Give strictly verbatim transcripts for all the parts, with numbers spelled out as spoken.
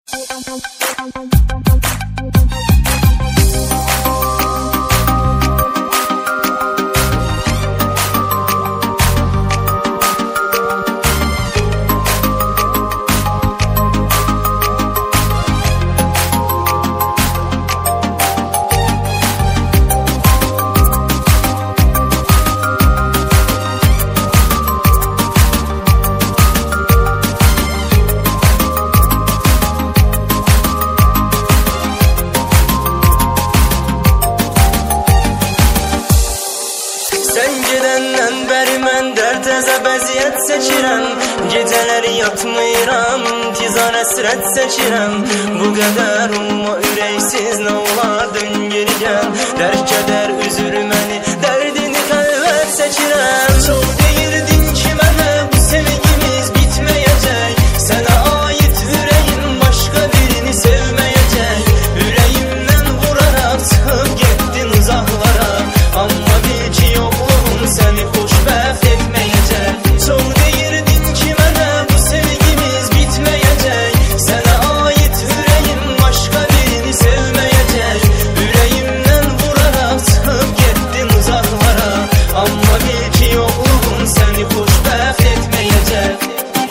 Gedəndən bəri mən dərd-əzə bəziyyət çəkirəm. Gecələri yatmıram, tizan əsrət çəkirəm. Bu qədər olma ürəksiz, nə olar dön geri gəl. Dərd kədər üzür məni, dərdini xəlvət çəkirəm. Çox deyirdin ki mənə bu sevgimiz bitməyəcək. Sənə ait ürəyim başqa birini sevməyəcək. Ürəyimdən vuraraq çıxıb getdin uzaqlara. Amma bil ki yoxluğum səni xoşbəxt etməyəcək. Çox deyirdin ki mənə bu sevgimiz bitməyəcək. Sənə ait ürəyim başqa birini sevməyəcək. Ürəyimdən vuraraq çıxıb getdin uzaqlara. Amma bil ki yoxluğum səni xoşbəxt etməyəcək.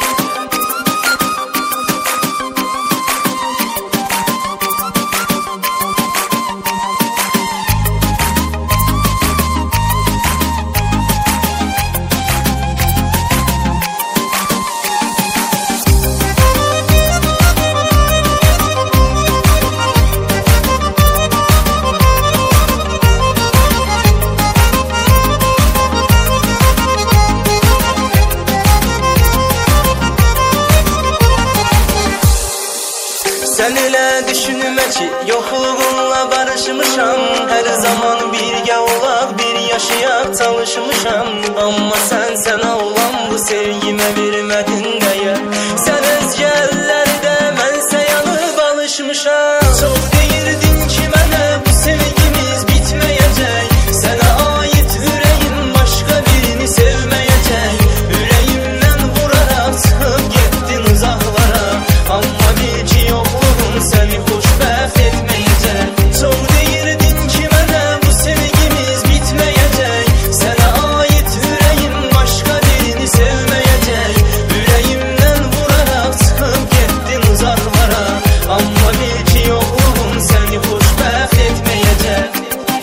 Sən elə düşünmə ki, yoxluğunla barışmışam. Hər zaman birgə olaq, bir yaşayaq çalışmışam. Amma sən sənə olan bu sevgimə vermədin dəyər. Sən özgə əllərdə, mənsə yanıb alışmışam. Çox deyirdin ki mənə bu sevgimiz bitməyəcək. Sənə ait ürəyim başqa birini sevməyəcək. Ürəyimdən vuraraq çıxıb getdin uzaqlara. Amma bil ki yoxluğum səni xoşbəxt etməyəcək. Çox deyirdin ki mənə bu sevgimiz bitməyəcək. Sənə ait ürəyim başqa birini sevməyəcək. Ürəyimdən vuraraq çıxıb getdin uzaqlara. Amma bil ki yoxluğum səni xoşbəxt etməyəcək.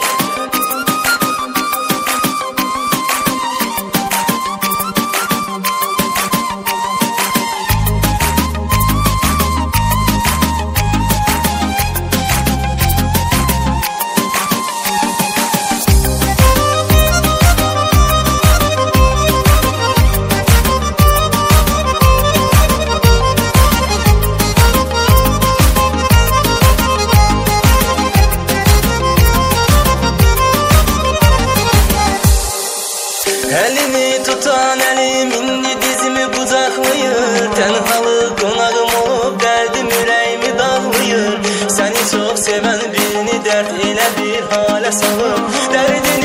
Əlimi tutan əlim indi dizimi qucaqlayır. Tənhalıq qonağım olub dərdim ürəyimi dağlayır. Səni çox sevən birini dərd elə bir halə salıb. Dərdini